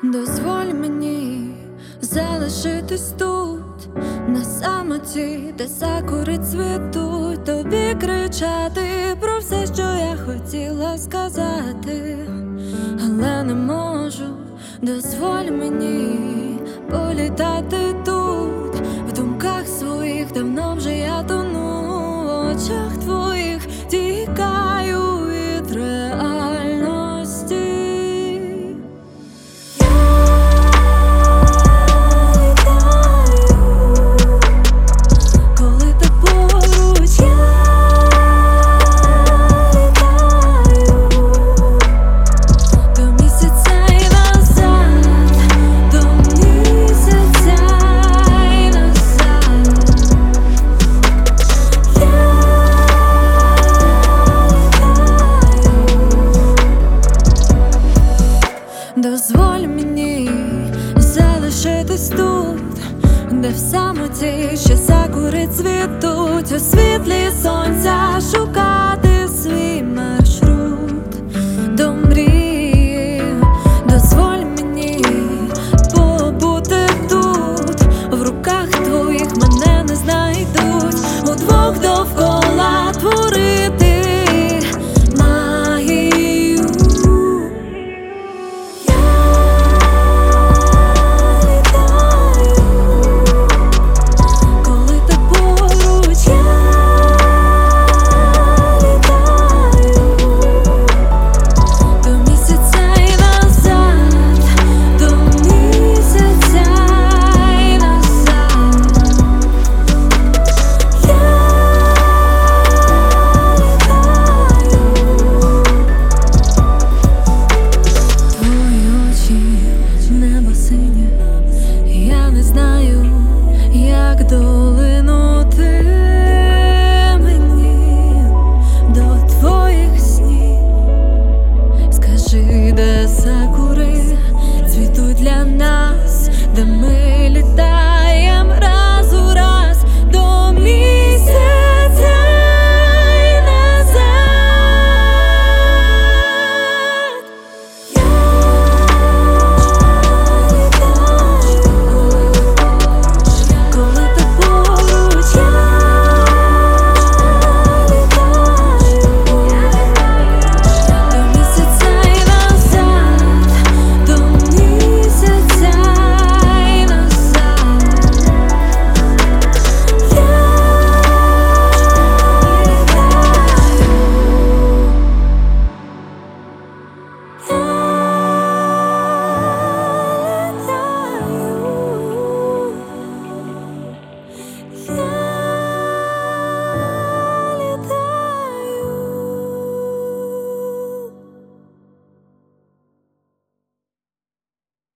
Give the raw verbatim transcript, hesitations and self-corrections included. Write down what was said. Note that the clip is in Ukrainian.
Дозволь мені залишитись тут, на самоті, де сакури цвітуть, тобі кричати про все, що я хотіла сказати, але не можу. Дозволь мені політати тут, в думках своїх давно вже я тону, в очах твоїх тікаю від реальності. Дозволь мені залишитись тут, де в самоті ще сакури цвітуть, у світлі сонця шукати свій маршрут до мрії. Дозволь мені побути тут, в руках твоїх мене не знайдуть, удвох довкола творити магію. Я не знаю, як до